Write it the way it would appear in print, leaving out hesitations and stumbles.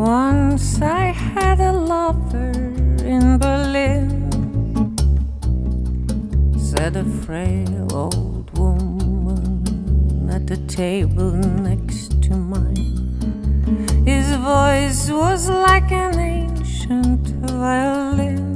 Once I had a lover in Berlin, said a frail old woman at the table next to mine. His voice was like an ancient violin.